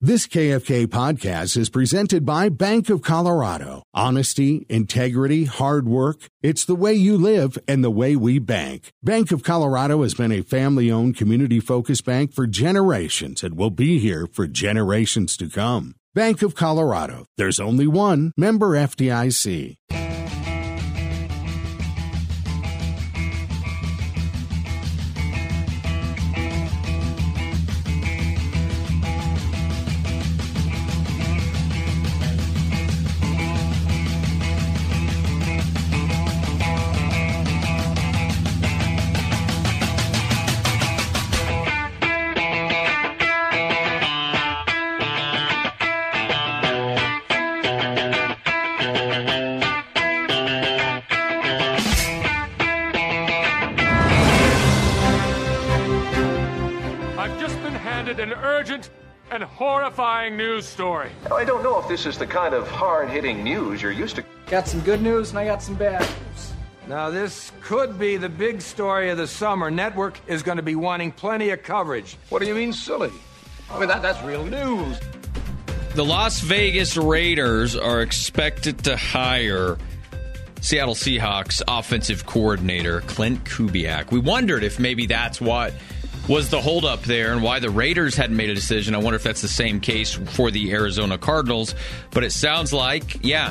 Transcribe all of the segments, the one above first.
This KFK podcast is presented by Bank of Colorado. Honesty, integrity, hard work. It's the way you live and the way we bank. Bank of Colorado has been a family-owned, community-focused bank for generations and will be here for generations to come. Bank of Colorado. There's only one. Member FDIC. and horrifying news story. I don't know if this is the kind of hard-hitting news you're used to. Got some good news and I got some bad news. Now, this could be the big story of the summer. Network is going to be wanting plenty of coverage. What do you mean, silly? I mean, that's real news. The Las Vegas Raiders are expected to hire Seattle Seahawks offensive coordinator Clint Kubiak. We wondered if maybe that's what was the holdup there and why the Raiders hadn't made a decision. I wonder if that's the same case for the Arizona Cardinals. But it sounds like, yeah,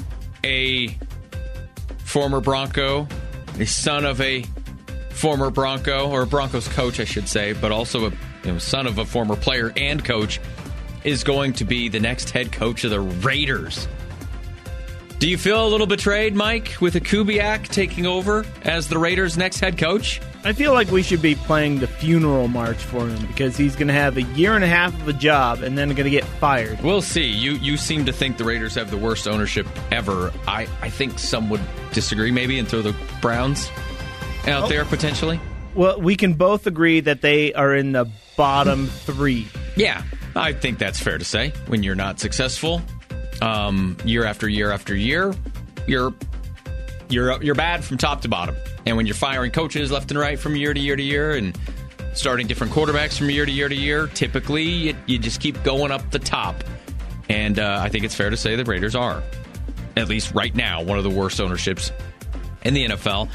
a former Bronco, a son of a former Bronco, or a Broncos coach, I should say, but also a son of a former player and coach, is going to be the next head coach of the Raiders. Do you feel a little betrayed, Mike, with a Kubiak taking over as the Raiders' next head coach? I feel like we should be playing the funeral march for him because he's going to have a year and a half of a job and then going to get fired. We'll see. You seem to think the Raiders have the worst ownership ever. I think some would disagree maybe and throw the Browns out there potentially. Well, we can both agree that they are in the bottom three. Yeah, I think that's fair to say. When you're not successful year after year after year, you're bad from top to bottom. And when you're firing coaches left and right from year to year to year and starting different quarterbacks from year to year to year, typically you just keep going up the top. And I think it's fair to say the Raiders are, at least right now, one of the worst ownerships in the NFL.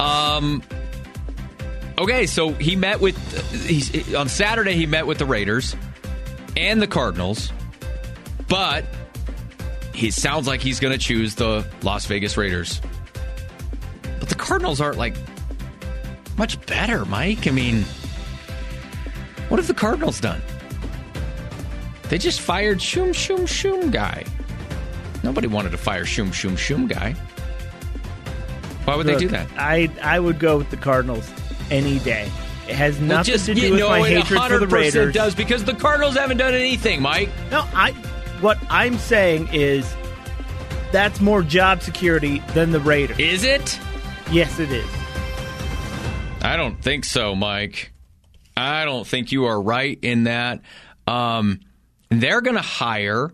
Okay, so on Saturday he met with the Raiders and the Cardinals, but he sounds like he's going to choose the Las Vegas Raiders. But the Cardinals aren't, much better, Mike. I mean, what have the Cardinals done? They just fired Shum Shum Shum guy. Nobody wanted to fire Shum Shum Shum guy. Why would they do that? I would go with the Cardinals any day. It has nothing to do with my hatred for the Raiders. It does, because the Cardinals haven't done anything, Mike. No, what I'm saying is that's more job security than the Raiders. Is it? Yes, it is. I don't think so, Mike. I don't think you are right in that. They're going to hire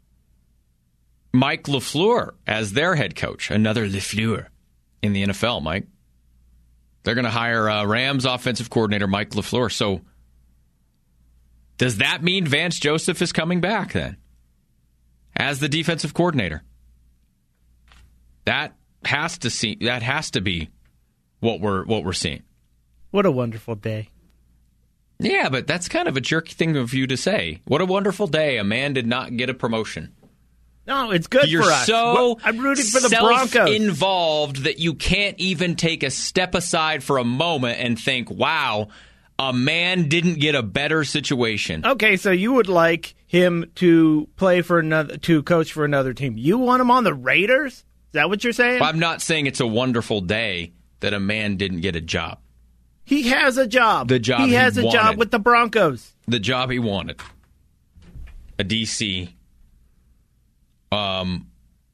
Mike LaFleur as their head coach. Another LaFleur in the NFL, Mike. They're going to hire Rams offensive coordinator Mike LaFleur. So does that mean Vance Joseph is coming back then as the defensive coordinator? That has to be what we're seeing. What a wonderful day. Yeah, but that's kind of a jerky thing of you to say. What a wonderful day. A man did not get a promotion. No, it's good for us. I'm rooting for the Broncos. Self-involved that you can't even take a step aside for a moment and think, wow, a man didn't get a better situation. Okay, so you would like him to coach for another team. You want him on the Raiders? Is that what you're saying? Well, I'm not saying it's a wonderful day that a man didn't get a job. He has a job. He has a job with the Broncos. The job he wanted. A DC. A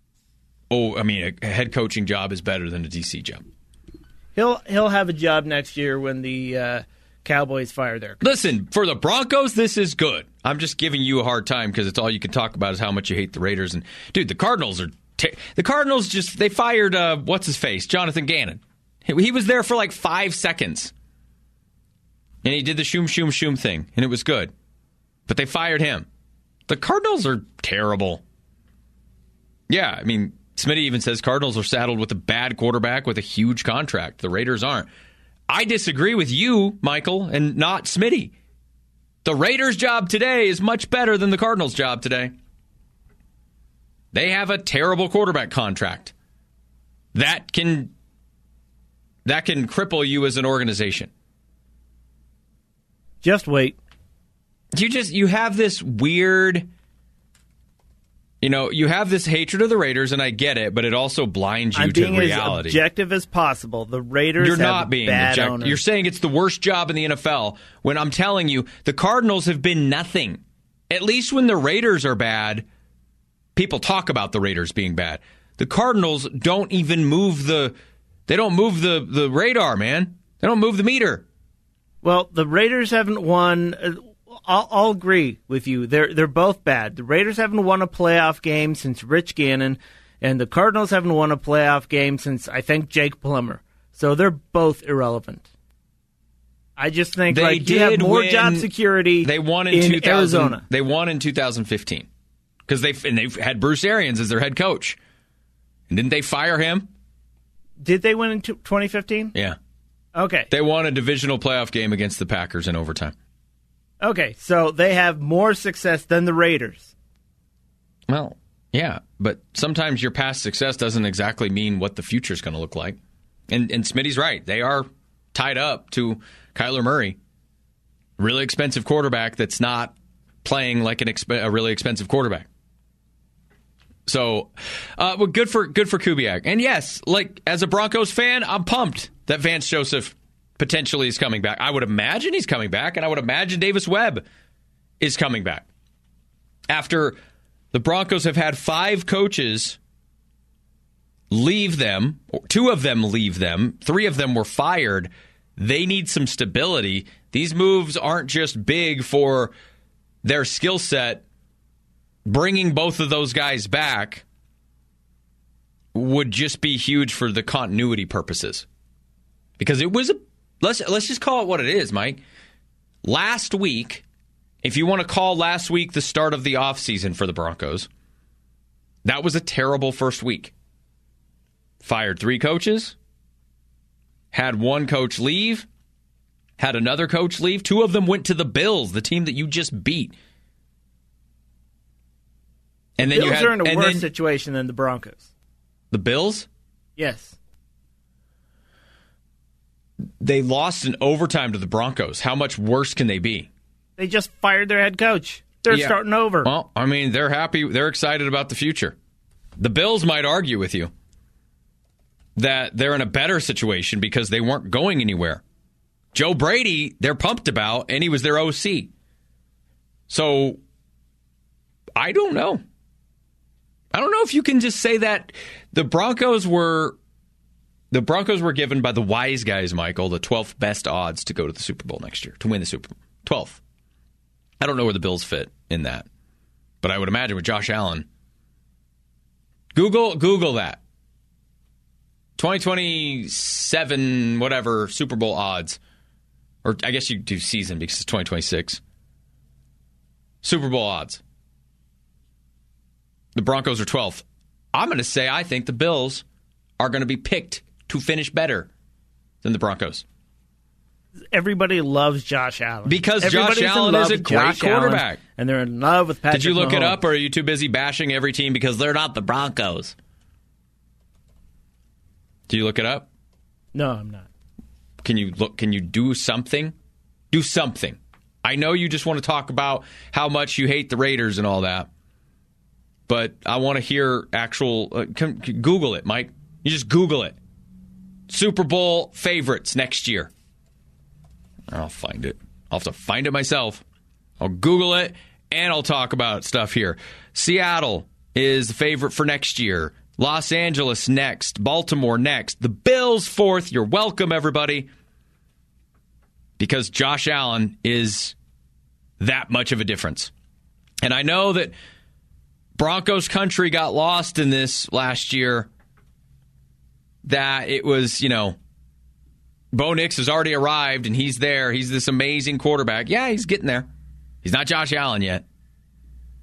head coaching job is better than a DC job. He'll have a job next year when the Cowboys fire their coach. Listen, for the Broncos, this is good. I'm just giving you a hard time because it's all you can talk about is how much you hate the Raiders. And dude, the Cardinals are. The Cardinals they fired what's his face, Jonathan Gannon. He was there for 5 seconds, and he did the shoom shoom shoom thing, and it was good. But they fired him. The Cardinals are terrible. Yeah, I mean, Smitty even says Cardinals are saddled with a bad quarterback with a huge contract. The Raiders aren't. I disagree with you, Michael, and not Smitty. The Raiders' job today is much better than the Cardinals' job today. They have a terrible quarterback contract. That can cripple you as an organization. Just wait. You have this weird, you have this hatred of the Raiders, and I get it, but it also blinds you to reality. I'm being as objective as possible. The Raiders You're have not being bad objective. owners. You're saying it's the worst job in the NFL when I'm telling you the Cardinals have been nothing. At least when the Raiders are bad, people talk about the Raiders being bad. The Cardinals don't even move the radar, man. They don't move the meter. Well, the Raiders haven't won. I'll agree with you. They're both bad. The Raiders haven't won a playoff game since Rich Gannon, and the Cardinals haven't won a playoff game since, I think, Jake Plummer. So they're both irrelevant. I just think you have more job security. They won in Arizona. They won in 2015 because they've had Bruce Arians as their head coach. And didn't they fire him? Did they win in 2015? Yeah. Okay. They won a divisional playoff game against the Packers in overtime. Okay, so they have more success than the Raiders. Well, yeah, but sometimes your past success doesn't exactly mean what the future is going to look like. And Smitty's right. They are tied up to Kyler Murray, really expensive quarterback that's not playing like a really expensive quarterback. So, well, good for Kubiak. And yes, like as a Broncos fan, I'm pumped that Vance Joseph potentially is coming back. I would imagine he's coming back, and I would imagine Davis Webb is coming back. After the Broncos have had 5 coaches leave them, 2 of them leave them, 3 of them were fired, they need some stability. These moves aren't just big for their skill set. Bringing both of those guys back would just be huge for the continuity purposes. Because it was let's just call it what it is, Mike. Last week, if you want to call last week the start of the offseason for the Broncos, that was a terrible first week. Fired 3 coaches, had 1 coach leave, had another coach leave. 2 of them went to the Bills, the team that you just beat. And then Bills are in a worse situation than the Broncos. The Bills? Yes. They lost in overtime to the Broncos. How much worse can they be? They just fired their head coach. They're starting over. Well, I mean, they're happy. They're excited about the future. The Bills might argue with you that they're in a better situation because they weren't going anywhere. Joe Brady, they're pumped about, and he was their OC. So, I don't know. I don't know if you can just say that the Broncos were given by the wise guys, Michael, the 12th best odds to go to the Super Bowl next year, to win the Super Bowl. 12th. I don't know where the Bills fit in that. But I would imagine with Josh Allen. Google that. 2027, whatever, Super Bowl odds. Or I guess you do season because it's 2026. Super Bowl odds. The Broncos are 12th. I'm going to say I think the Bills are going to be picked to finish better than the Broncos. Everybody loves Josh Allen. Because Josh Allen is a great quarterback. And they're in love with Patrick Mahomes. Did you look it up, or are you too busy bashing every team because they're not the Broncos? Do you look it up? No, I'm not. Can you look? Can you do something? Do something. I know you just want to talk about how much you hate the Raiders and all that. But I want to hear actual... Google it, Mike. You just Google it. Super Bowl favorites next year. I'll find it. I'll have to find it myself. I'll Google it, and I'll talk about stuff here. Seattle is the favorite for next year. Los Angeles next. Baltimore next. The Bills 4th. You're welcome, everybody. Because Josh Allen is that much of a difference. And I know that Broncos country got lost in this last year, that it was, Bo Nix has already arrived and he's there. He's this amazing quarterback. Yeah, he's getting there. He's not Josh Allen yet.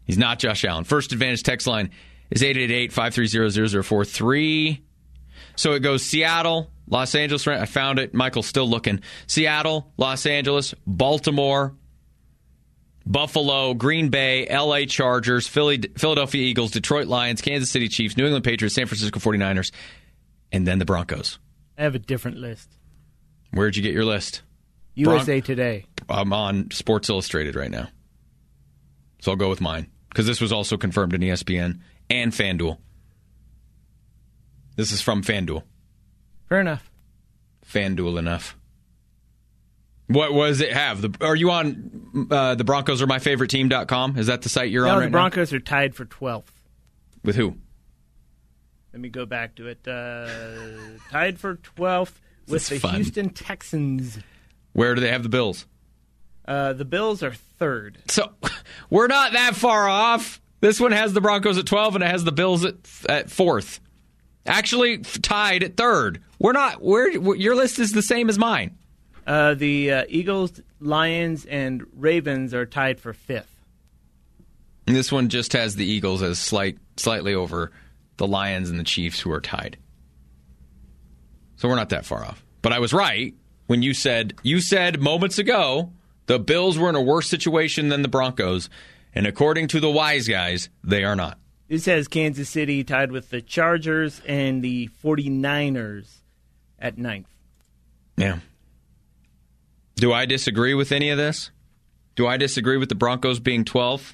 He's not Josh Allen. First Advantage text line is 888-530-0043. So it goes Seattle, Los Angeles. I found it. Michael's still looking. Seattle, Los Angeles, Baltimore, Buffalo, Green Bay, LA Chargers, Philadelphia Eagles, Detroit Lions, Kansas City Chiefs, New England Patriots, San Francisco 49ers, and then the Broncos. I have a different list. Where'd you get your list? USA Today. I'm on Sports Illustrated right now. So I'll go with mine, because this was also confirmed in ESPN and FanDuel. This is from FanDuel. Fair enough. FanDuel enough. What does it have? Are you on the Broncos are my favorite team.com? Is that the site you're on right now? The Broncos are tied for 12th. With who? Let me go back to it. Tied for 12th with the Houston Texans. Where do they have the Bills? The Bills are third. So we're not that far off. This one has the Broncos at 12 and it has the Bills at fourth. Actually, tied at third. Your list is the same as mine. The Eagles, Lions, and Ravens are tied for fifth. And this one just has the Eagles as slightly over the Lions and the Chiefs, who are tied. So we're not that far off. But I was right when you said moments ago the Bills were in a worse situation than the Broncos, and according to the wise guys, they are not. This has Kansas City tied with the Chargers and the 49ers at ninth. Yeah. Do I disagree with any of this? Do I disagree with the Broncos being 12th?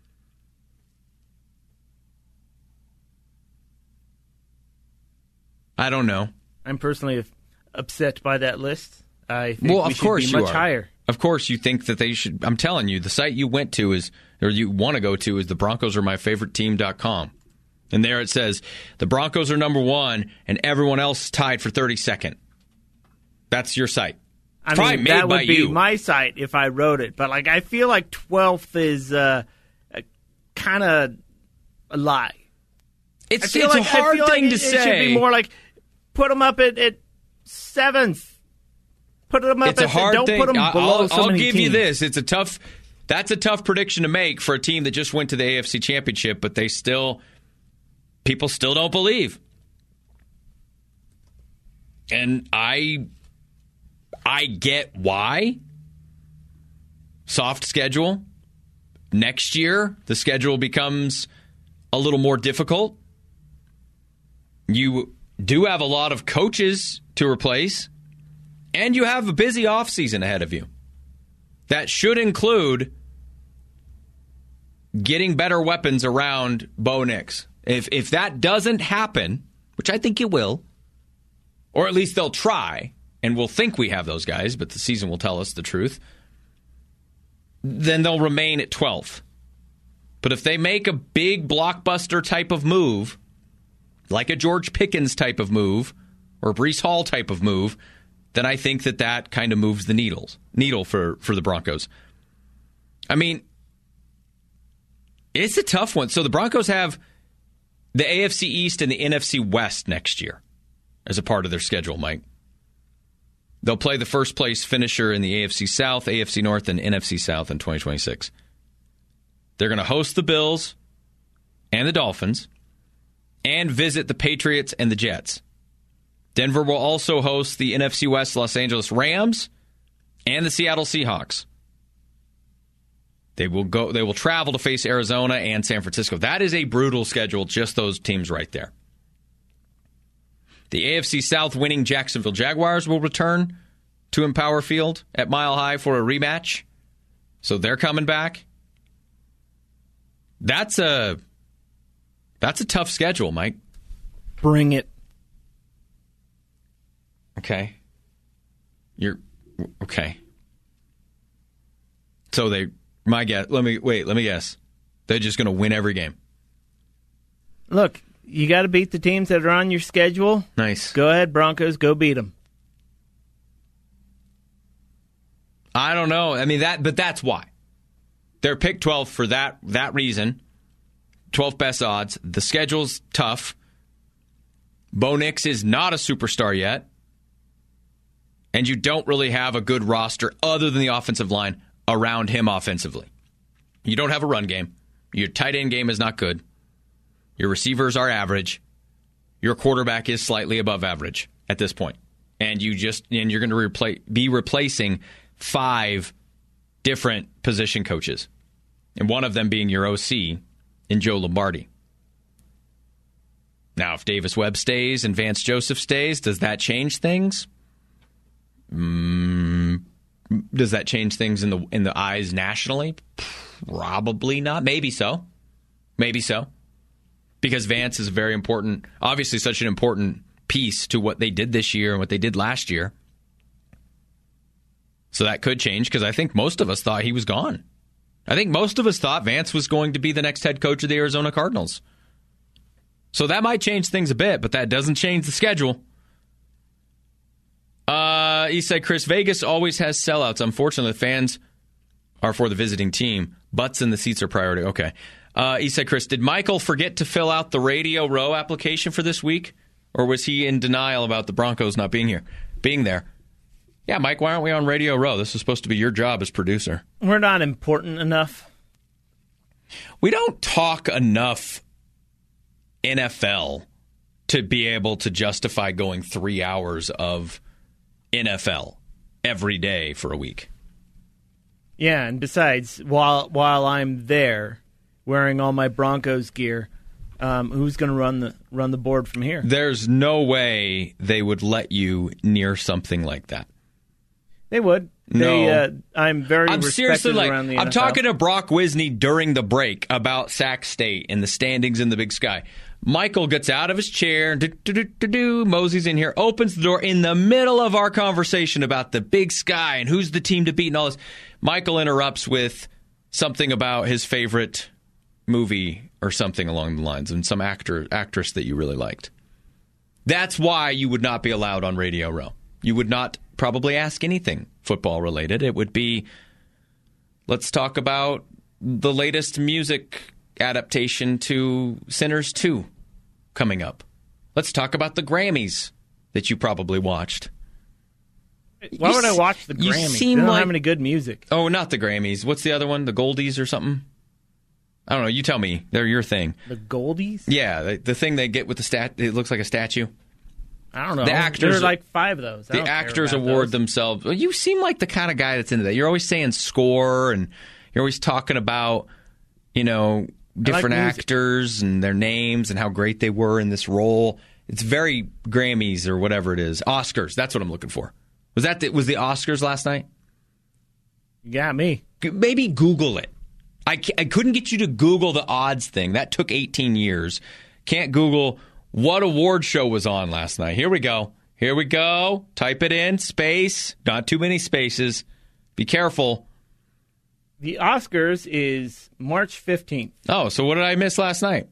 I don't know. I'm personally upset by that list. I think we should be much higher. Of course you think that they should. I'm telling you, the site you went to you want to go to is the Broncos are my favorite team.com. And there it says the Broncos are number one and everyone else tied for 32nd. That's your site. I mean, that would be my site if I wrote it. But I feel like 12th is kind of a lie. It's a hard thing to say. It should be more like put them up at 7th. Put them up don't put them below so many I'll give teams. you this. That's a tough prediction to make for a team that just went to the AFC Championship, but people still don't believe. And I get why. Soft schedule. Next year, the schedule becomes a little more difficult. You do have a lot of coaches to replace, and you have a busy offseason ahead of you. That should include getting better weapons around Bo Nix. If that doesn't happen, which I think it will, or at least they'll try, and we'll think we have those guys, but the season will tell us the truth, then they'll remain at 12th. But if they make a big blockbuster type of move, like a George Pickens type of move, or a Breece Hall type of move, then I think that kind of moves the needle for the Broncos. I mean, it's a tough one. So the Broncos have the AFC East and the NFC West next year as a part of their schedule, Mike. They'll play the first place finisher in the AFC South, AFC North, and NFC South in 2026. They're going to host the Bills and the Dolphins and visit the Patriots and the Jets. Denver will also host the NFC West Los Angeles Rams and the Seattle Seahawks. They will travel to face Arizona and San Francisco. That is a brutal schedule, just those teams right there. The AFC South winning Jacksonville Jaguars will return to Empower Field at Mile High for a rematch. So they're coming back. That's a tough schedule, Mike. Bring it. Okay. Okay. So let me guess. They're just going to win every game. Look, you got to beat the teams that are on your schedule. Nice. Go ahead, Broncos. Go beat them. I don't know. I mean, but that's why. They're picked 12 for that reason. 12th best odds. The schedule's tough. Bo Nix is not a superstar yet. And you don't really have a good roster other than the offensive line around him offensively. You don't have a run game. Your tight end game is not good. Your receivers are average. Your quarterback is slightly above average at this point. And you're going to be replacing 5 different position coaches, and one of them being your OC in Joe Lombardi. Now, if Davis Webb stays and Vance Joseph stays, does that change things? Does that change things in the eyes nationally? Probably not. Maybe so. Because Vance is very important, obviously such an important piece to what they did this year and what they did last year. So that could change, because I think most of us thought he was gone. I think most of us thought Vance was going to be the next head coach of the Arizona Cardinals. So that might change things a bit, but that doesn't change the schedule. He said, Chris, Vegas always has sellouts. Unfortunately, the fans are for the visiting team. Butts in the seats are priority. Okay. He said, Chris, did Michael forget to fill out the Radio Row application for this week? Or was he in denial about the Broncos not being there? Yeah, Mike, why aren't we on Radio Row? This is supposed to be your job as producer. We're not important enough. We don't talk enough NFL to be able to justify going 3 hours of NFL every day for a week. Yeah, and besides, while I'm there wearing all my Broncos gear, who's going to run the board from here? There's no way they would let you near something like that. They would. No. I'm seriously around the NFL. I'm talking to Brock Wisney during the break about Sac State and the standings in the Big Sky. Michael gets out of his chair, moseys in here, opens the door in the middle of our conversation about the Big Sky and who's the team to beat and all this. Michael interrupts with something about his favorite movie or something along the lines, and some actress that you really liked. That's why you would not be allowed on Radio Row. You would not probably ask anything football related. It would be, let's talk about the latest music adaptation to Sinners 2 coming up. Let's talk about the Grammys that you probably watched. Why would I watch the Grammys? They don't have any good music. Oh, not the Grammys. What's the other one? The Goldies or something? I don't know. You tell me. They're your thing. The Goldies? Yeah, the thing they get with it looks like a statue. I don't know. The actors, there are like 5 of those. The actors award themselves. Well, you seem like the kind of guy that's into that. You're always saying score, and you're always talking about, different actors and their names and how great they were in this role. It's very Grammys or whatever it is. Oscars. That's what I'm looking for. Was the Oscars last night? You got me. Maybe Google it. I couldn't get you to Google the odds thing. That took 18 years. Can't Google what award show was on last night. Here we go. Type it in. Space. Not too many spaces. Be careful. The Oscars is March 15th. Oh, so what did I miss last night?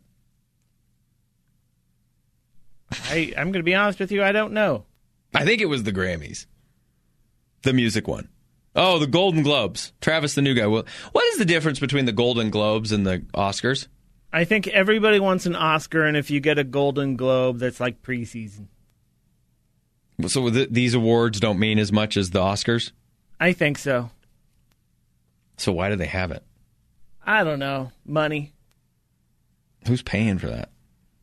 I'm going to be honest with you. I don't know. I think it was the Grammys. The music one. Oh, the Golden Globes. Travis, the new guy. Well, what is the difference between the Golden Globes and the Oscars? I think everybody wants an Oscar, and if you get a Golden Globe, that's like preseason. So these awards don't mean as much as the Oscars? I think so. So why do they have it? I don't know. Money. Who's paying for that?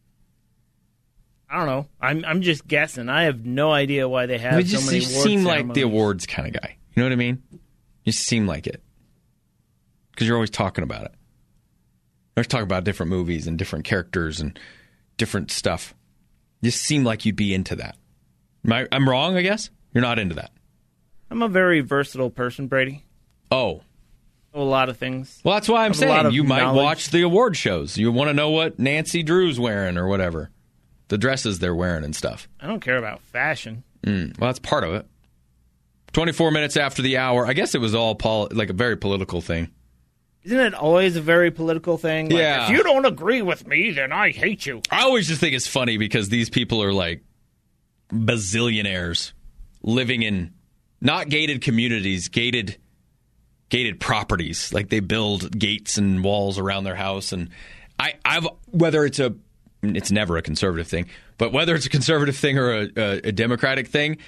I don't know. I'm just guessing. I have no idea why they have so many awards. You seem like the awards kind of guy. You know what I mean? You seem like it. Because you're always talking about it. You're always talking about different movies and different characters and different stuff. You seem like you'd be into that. I'm wrong, I guess? You're not into that. I'm a very versatile person, Brady. Oh. A lot of things. Well, that's why I'm saying you might watch the award shows. You want to know what Nancy Drew's wearing or whatever. The dresses they're wearing and stuff. I don't care about fashion. Well, that's part of it. 24 minutes after the hour. I guess it was all like a very political thing. Isn't it always a very political thing? Like, yeah. If you don't agree with me, then I hate you. I always just think it's funny because these people are like bazillionaires living in not gated communities, gated properties. Like they build gates and walls around their house. And whether it's never a conservative thing, but whether it's a conservative thing or a Democratic thing,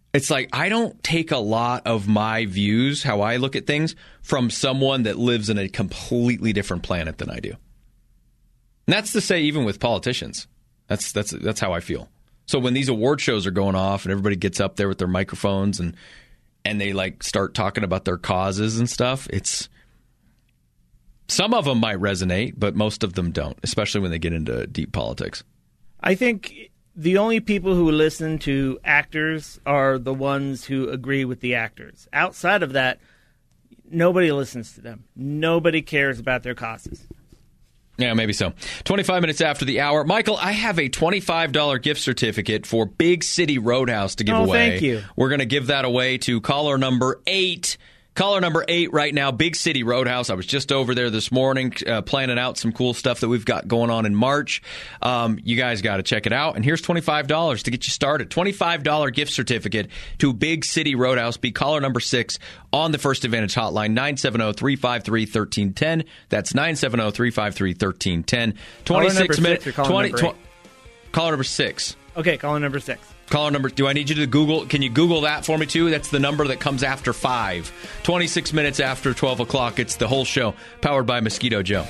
It's like I don't take a lot of my views, how I look at things, from someone that lives in a completely different planet than I do. And that's to say, even with politicians, that's how I feel. So when these award shows are going off and everybody gets up there with their microphones and they like start talking about their causes and stuff, it's some of them might resonate, but most of them don't, especially when they get into deep politics. I think the only people who listen to actors are the ones who agree with the actors. Outside of that, nobody listens to them. Nobody cares about their causes. Yeah, maybe so. 25 minutes after the hour. Michael, I have a $25 gift certificate for Big City Roadhouse to give away. Thank you. We're going to give that away to caller number 8. Caller number 8 right now, Big City Roadhouse. I was just over there this morning planning out some cool stuff that we've got going on in March. You guys got to check it out. And here's $25 to get you started. $25 gift certificate to Big City Roadhouse. Be caller number 6 on the First Advantage hotline, 970-353-1310. That's 970-353-1310. 26 minutes. Caller number 6. Okay, caller number 6. Caller number, do I need you to Google? Can you Google that for me, too? That's the number that comes after 5. 26 minutes after 12 o'clock. It's the whole show, powered by Mosquito Joe.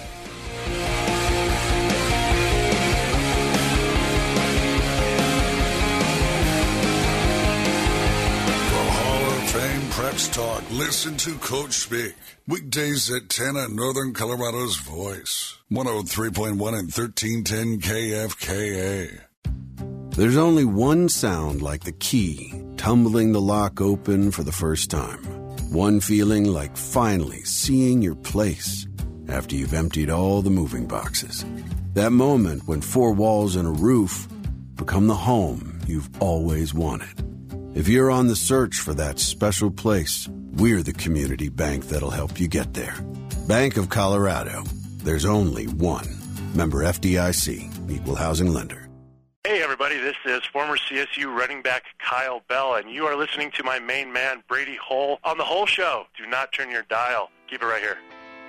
Preps Talk. Listen to Coach speak. Weekdays at 10 on Northern Colorado's Voice. 103.1 and 1310 KFKA. There's only one sound like the key tumbling the lock open for the first time. One feeling like finally seeing your place after you've emptied all the moving boxes. That moment when 4 walls and a roof become the home you've always wanted. If you're on the search for that special place, we're the community bank that'll help you get there. Bank of Colorado. There's only one. Member FDIC. Equal housing lender. Hey, everybody. This is former CSU running back Kyle Bell, and you are listening to my main man, Brady Hull, on The Whole Show. Do not turn your dial. Keep it right here.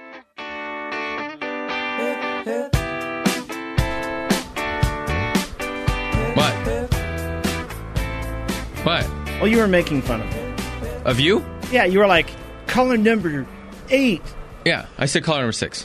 What? Well, you were making fun of me. Of you? Yeah, you were like, caller number 8. Yeah, I said caller number 6.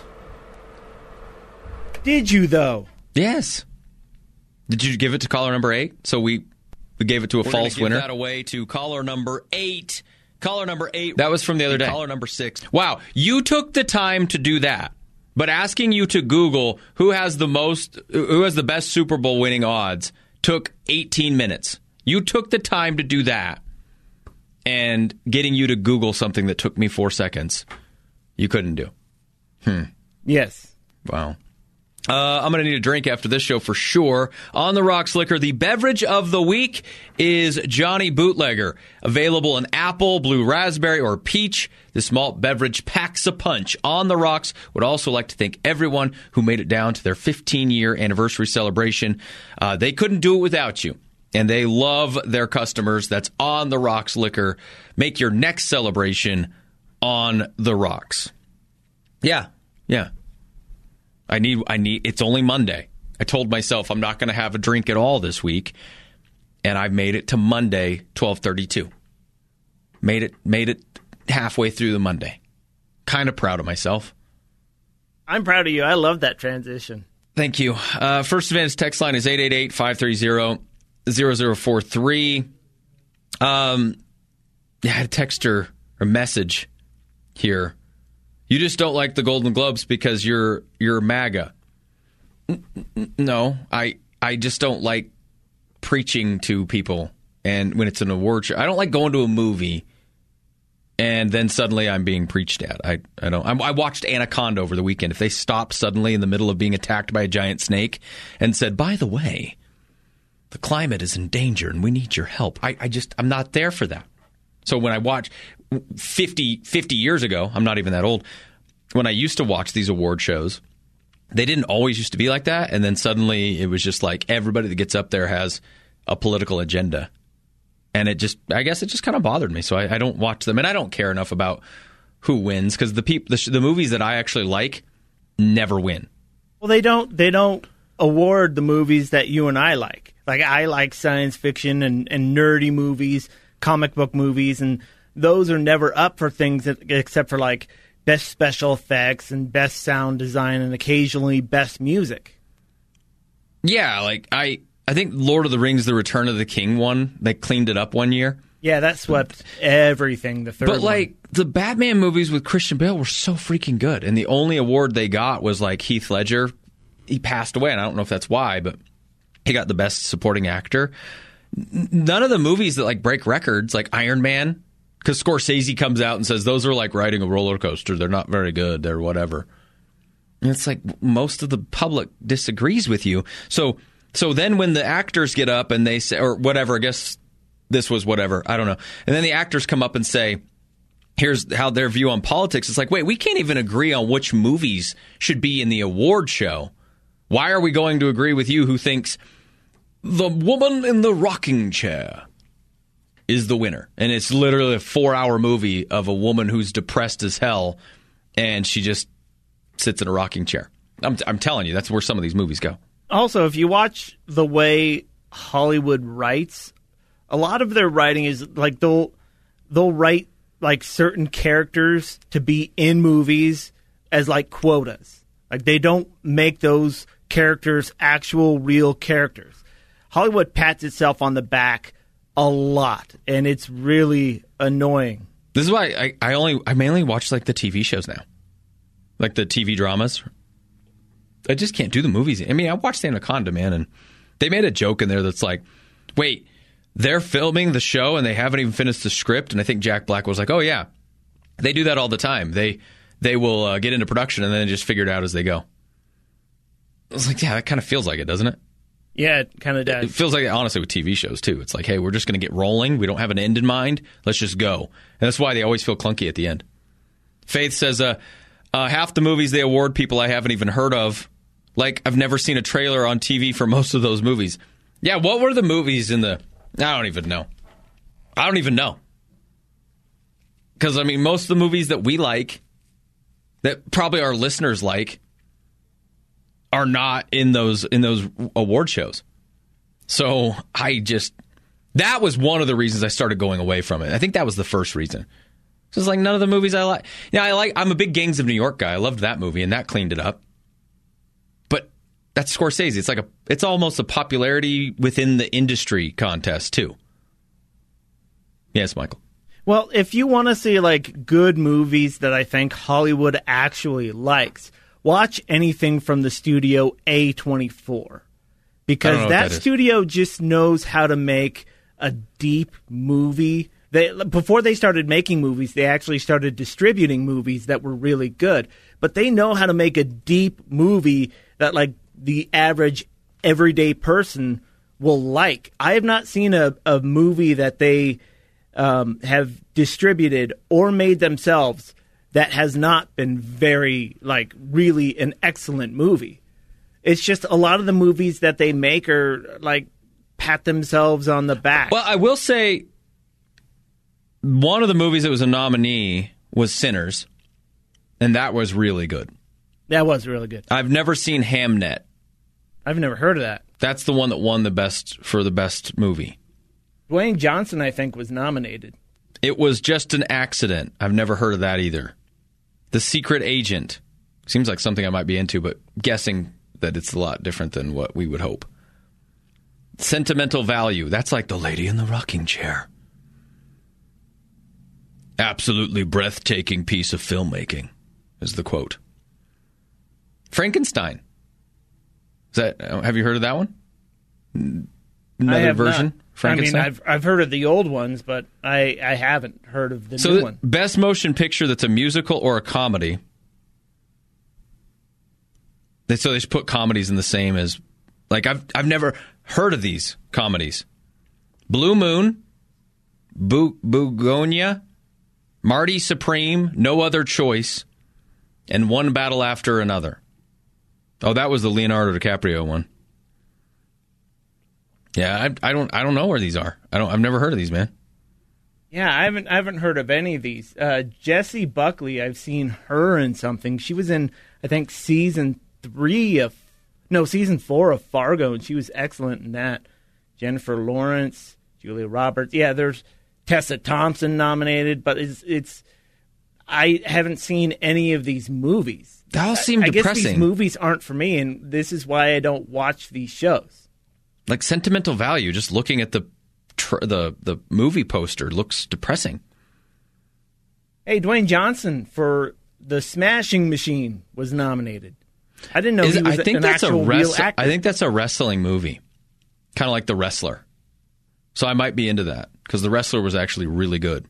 Did you, though? Yes. Did you give it to caller number 8? So we gave it to a false winner? We're going to give that away to caller number 8. Caller number 8. That was from the other day. Caller number 6. Wow, you took the time to do that. But asking you to Google who has the best Super Bowl winning odds took 18 minutes. You took the time to do that. And getting you to Google something that took me 4 seconds, you couldn't do. Yes. Wow. I'm going to need a drink after this show for sure. On the Rocks Liquor, the beverage of the week is Johnny Bootlegger. Available in apple, blue raspberry, or peach. This malt beverage packs a punch. On the Rocks would also like to thank everyone who made it down to their 15-year anniversary celebration. They couldn't do it without you. And they love their customers. That's On the Rocks Liquor. Make your next celebration On the Rocks. Yeah. I need. It's only Monday. I told myself I'm not going to have a drink at all this week, and I've made it to Monday, 12:32. Made it halfway through the Monday. Kind of proud of myself. I'm proud of you. I love that transition. Thank you. First Advantage text line is 888-530-0043. I had a texter or message here. You just don't like the Golden Globes because you're MAGA. No, I just don't like preaching to people, and when it's an award show, I don't like going to a movie and then suddenly I'm being preached at. I don't. I watched Anaconda over the weekend. If they stopped suddenly in the middle of being attacked by a giant snake and said, "By the way, the climate is in danger and we need your help," I'm not there for that. So when I watch 50 years ago, I'm not even that old, when I used to watch these award shows, they didn't always used to be like that. And then suddenly it was just like everybody that gets up there has a political agenda. And I guess it just kind of bothered me. So I don't watch them. And I don't care enough about who wins because the movies that I actually like never win. Well, they don't award the movies that you and I like. Like I like science fiction and nerdy movies. comic book movies, and those are never up for things except for like best special effects and best sound design and occasionally best music. Yeah, like I think Lord of the Rings, The Return of the King one, they cleaned it up one year. Yeah, that swept everything, the third one. But like the Batman movies with Christian Bale were so freaking good, and the only award they got was like Heath Ledger. He passed away, and I don't know if that's why, but he got the best supporting actor. None of the movies that like break records, like Iron Man, because Scorsese comes out and says those are like riding a roller coaster. They're not very good. They're whatever. And it's like most of the public disagrees with you. So then when the actors get up and they say, or whatever, I guess this was whatever, I don't know. And then the actors come up and say, here's how their view on politics. It's like, wait, we can't even agree on which movies should be in the award show. Why are we going to agree with you who thinks The Woman in the Rocking Chair is the winner? And it's literally a 4-hour movie of a woman who's depressed as hell, and she just sits in a rocking chair. I'm telling you, that's where some of these movies go. Also, if you watch the way Hollywood writes, a lot of their writing is like they'll write like certain characters to be in movies as like quotas. Like they don't make those characters actual real characters. Hollywood pats itself on the back a lot, and it's really annoying. This is why I mainly watch like the TV shows now, like the TV dramas. I just can't do the movies. I mean, I watched Anaconda, man, and they made a joke in there that's like, wait, they're filming the show and they haven't even finished the script. And I think Jack Black was like, oh yeah, they do that all the time. They will get into production and then just figure it out as they go. I was like, yeah, that kind of feels like it, doesn't it? Yeah, it kind of does. It feels like it, honestly, with TV shows, too. It's like, hey, we're just going to get rolling. We don't have an end in mind. Let's just go. And that's why they always feel clunky at the end. Faith says, half the movies they award people I haven't even heard of. Like, I've never seen a trailer on TV for most of those movies. Yeah, what were the movies in the... I don't even know. Because, I mean, most of the movies that we like, that probably our listeners like, are not in those award shows. So that was one of the reasons I started going away from it. I think that was the first reason. So it's like none of the movies I like. Yeah, I'm a big Gangs of New York guy. I loved that movie, and that cleaned it up. But that's Scorsese. It's almost a popularity within the industry contest too. Yes, Michael. Well, if you want to see like good movies that I think Hollywood actually likes, watch anything from the studio A24, because that studio just knows how to make a deep movie. Before they started making movies, they actually started distributing movies that were really good. But they know how to make a deep movie that like the average everyday person will like. I have not seen a movie that they have distributed or made themselves that has not been very, like, really an excellent movie. It's just a lot of the movies that they make are, like, pat themselves on the back. Well, I will say one of the movies that was a nominee was Sinners, and that was really good. That was really good. I've never seen Hamnet. I've never heard of that. That's the one that won the best movie. Dwayne Johnson, I think, was nominated. It was Just an Accident. I've never heard of that either. The Secret Agent. Seems like something I might be into, but guessing that it's a lot different than what we would hope. Sentimental Value. That's like The Lady in the Rocking Chair. Absolutely breathtaking piece of filmmaking, is the quote. Frankenstein. Have you heard of that one? Another version? Not. Frankenstein? I mean, I've heard of the old ones, but I haven't heard of the new one. Best motion picture that's a musical or a comedy. So they just put comedies in the same as... Like, I've never heard of these comedies. Blue Moon, Bugonia, Marty Supreme, No Other Choice, and One Battle After Another. Oh, that was the Leonardo DiCaprio one. Yeah, I don't know where these are. I've never heard of these, man. Yeah, I haven't heard of any of these. Jessie Buckley, I've seen her in something. She was in, I think, season 4 of Fargo, and she was excellent in that. Jennifer Lawrence, Julia Roberts. Yeah, there's Tessa Thompson nominated, but it's I haven't seen any of these movies. They all seem I depressing. guess these movies aren't for me, and this is why I don't watch these shows. Like Sentimental Value, just looking at the movie poster looks depressing. Hey, Dwayne Johnson for The Smashing Machine was nominated. I didn't know he was an actual real actor. I think that's a wrestling movie, kind of like The Wrestler. So I might be into that because The Wrestler was actually really good.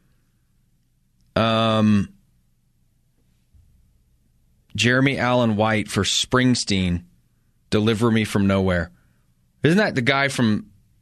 Jeremy Allen White for Springsteen, Deliver Me From Nowhere. Isn't that the guy from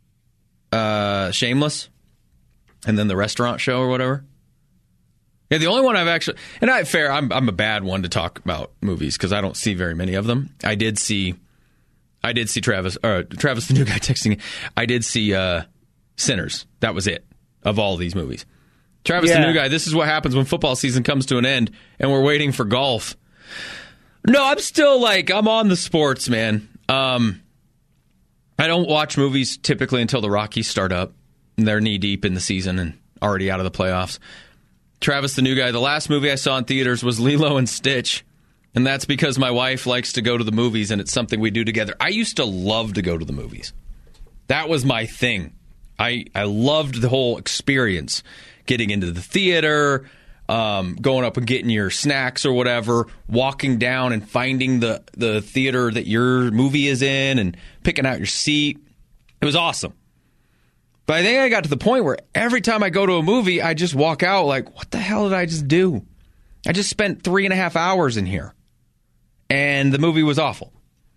Shameless? And then The Restaurant Show or whatever? Yeah, the only one I've actually... And I'm a bad one to talk about movies because I don't see very many of them. I did see Travis, the new guy texting. I did see Sinners. That was it, of all these movies. Travis, the new guy, this is what happens when football season comes to an end and we're waiting for golf. No, I'm still I'm on the sports, man. I don't watch movies typically until the Rockies start up. And they're knee deep in the season and already out of the playoffs. Travis, the new guy, the last movie I saw in theaters was Lilo and Stitch. And that's because my wife likes to go to the movies and it's something we do together. I used to love to go to the movies. That was my thing. I loved the whole experience. Getting into the theater, going up and getting your snacks or whatever, walking down and finding the theater that your movie is in and picking out your seat. It was awesome. But I think I got to the point where every time I go to a movie, I just walk out like, what the hell did I just do? I just spent 3.5 hours in here. And the movie was awful.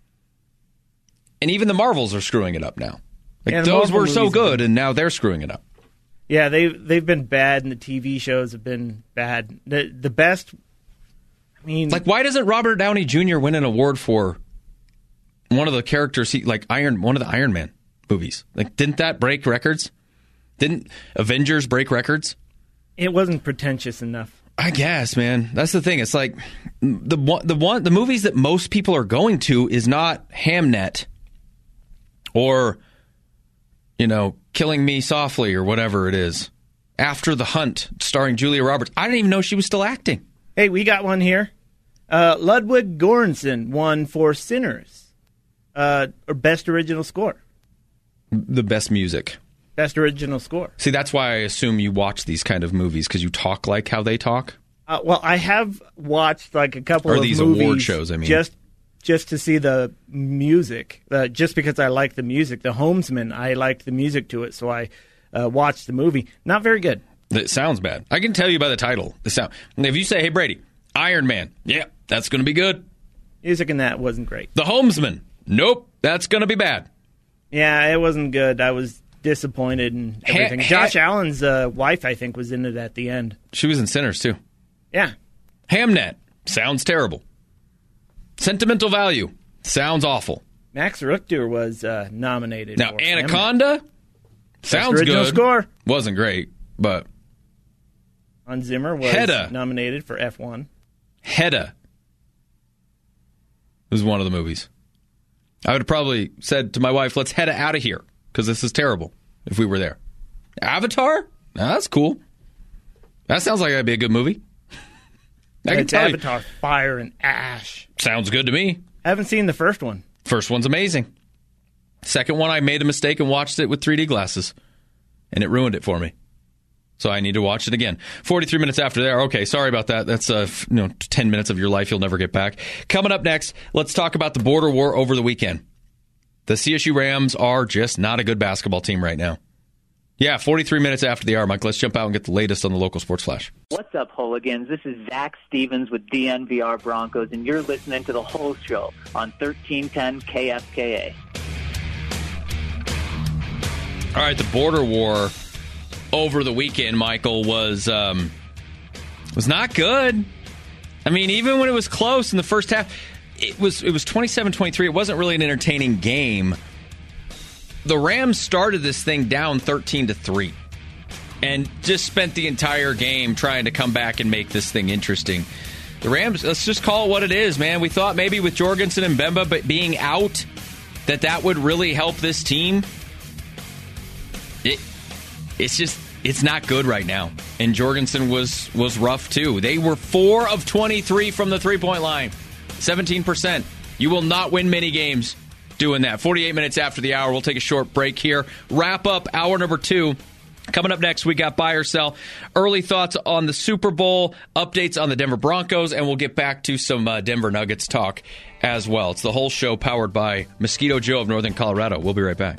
And even the Marvels are screwing it up now. Those were so good, and now they're screwing it up. Yeah, they've been bad, and the TV shows have been bad. The best, I mean... why doesn't Robert Downey Jr. win an award for one of the characters, one of the Iron Man movies? Didn't that break records? Didn't Avengers break records? It wasn't pretentious enough. I guess, man. That's the thing. It's like the movies that most people are going to is not Hamnet or, Killing Me Softly or whatever it is. After the Hunt, starring Julia Roberts. I didn't even know she was still acting. Hey, we got one here. Ludwig Göransson won for Sinners. Or Best Original Score. The best music. Best Original Score. See, that's why I assume you watch these kind of movies, because you talk like how they talk. Well, I have watched a couple of these movies award shows, I mean. Just to see the music, just because I like the music. The Homesman, I liked the music to it, so I watched the movie. Not very good. It sounds bad. I can tell you by the title. If you say, hey, Brady, Iron Man, yeah, that's going to be good. Music in that wasn't great. The Homesman, nope, that's going to be bad. Yeah, it wasn't good. I was disappointed in everything. Josh Allen's wife, I think, was in it at the end. She was in Sinners, too. Yeah. Hamnet, sounds terrible. Sentimental Value, sounds awful. Max Richter was nominated. Now, Anaconda, sounds original good. Score. Wasn't great, but... Hans Zimmer was nominated for F1. Hedda was one of the movies. I would have probably said to my wife, let's head out of here, because this is terrible, if we were there. Avatar? That's cool. That sounds like that'd be a good movie. I can tell Avatar, Fire and Ash. Sounds good to me. I haven't seen the first one. First one's amazing. Second one, I made a mistake and watched it with 3D glasses, and it ruined it for me. So I need to watch it again. 43 minutes after there. Okay, sorry about that. That's 10 minutes of your life you'll never get back. Coming up next, let's talk about the border war over the weekend. The CSU Rams are just not a good basketball team right now. Yeah, 43 minutes after the hour, Mike. Let's jump out and get the latest on the local sports flash. What's up, Hooligans? This is Zach Stevens with DNVR Broncos, and you're listening to The Whole Show on 1310 KFKA. All right, the border war over the weekend, Michael, was not good. I mean, even when it was close in the first half, it was 27-23. It wasn't really an entertaining game. The Rams started this thing down 13-3 and just spent the entire game trying to come back and make this thing interesting. The Rams, let's just call it what it is, man. We thought maybe with Jorgensen and Bemba but being out that would really help this team. It's just it's not good right now. And Jorgensen was rough too. They were 4 of 23 from the three-point line, 17%. You will not win many games doing that. 48 minutes after the hour, we'll take a short break here. Wrap up hour number 2. Coming up next, we got buy or sell, early thoughts on the Super Bowl, updates on the Denver Broncos, and we'll get back to some Denver Nuggets talk as well. It's the whole show powered by Mosquito Joe of Northern Colorado. We'll be right back.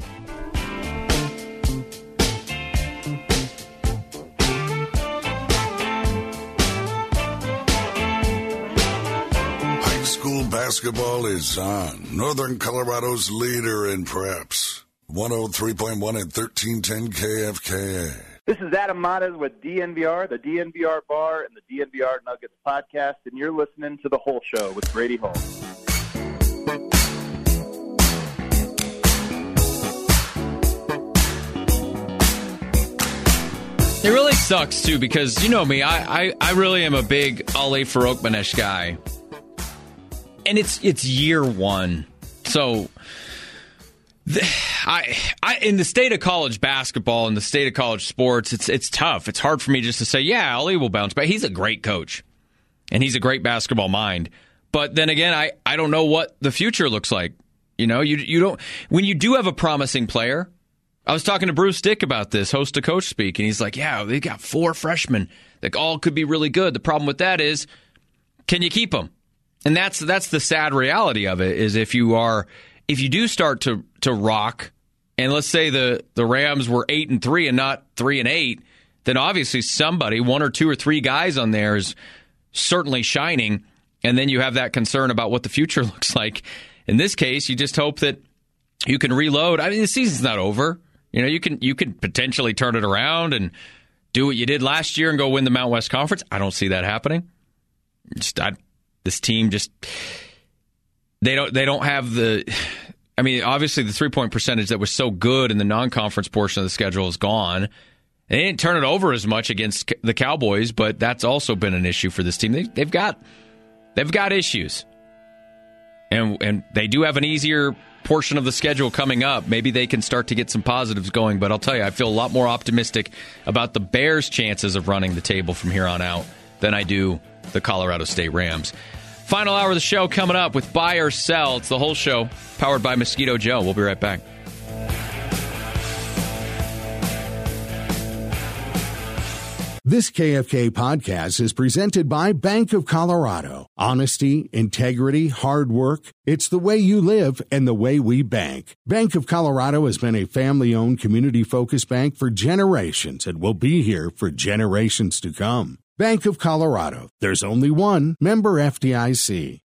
High school basketball is on. Northern Colorado's leader in preps. 103.1 and 1310 KFKA. This is Adam Matas with DNVR, the DNVR Bar, and the DNVR Nuggets podcast, and you're listening to The Whole Show with Brady Hull. It really sucks, too, because, you know me, I really am a big Ali Farokhmanesh guy. And it's year one. So in the state of college basketball and the state of college sports, it's tough. It's hard for me just to say, yeah, Ali will bounce back. He's a great coach, and he's a great basketball mind. But then again, I don't know what the future looks like. You know, you don't. When you do have a promising player, I was talking to Bruce Dick about this, host to Coach Speak, and he's like, yeah, they got 4 freshmen that all could be really good. The problem with that is, can you keep them? And that's the sad reality of it, is if you do start to rock, and let's say the Rams were 8-3 and not 3-8, then obviously somebody, 1 or 2 or 3 guys on there is certainly shining, and then you have that concern about what the future looks like. In this case, you just hope that you can reload. I mean, the season's not over. You know, you can potentially turn it around and do what you did last year and go win the Mountain West Conference. I don't see that happening. This team just they don't have the. I mean, obviously the 3-point percentage that was so good in the non-conference portion of the schedule is gone. They didn't turn it over as much against the Cowboys, but that's also been an issue for this team. They've got issues, and they do have an easier portion of the schedule coming up. Maybe they can start to get some positives going. But I'll tell you, I feel a lot more optimistic about the Bears' chances of running the table from here on out than I do the Colorado State Rams. Final hour of the show coming up with Buy or Sell. It's the whole show, powered by Mosquito Joe. We'll be right back. This KFK podcast is presented by Bank of Colorado. Honesty, integrity, hard work. It's the way you live and the way we bank. Bank of Colorado has been a family-owned, community-focused bank for generations and will be here for generations to come. Bank of Colorado. There's only one. Member FDIC.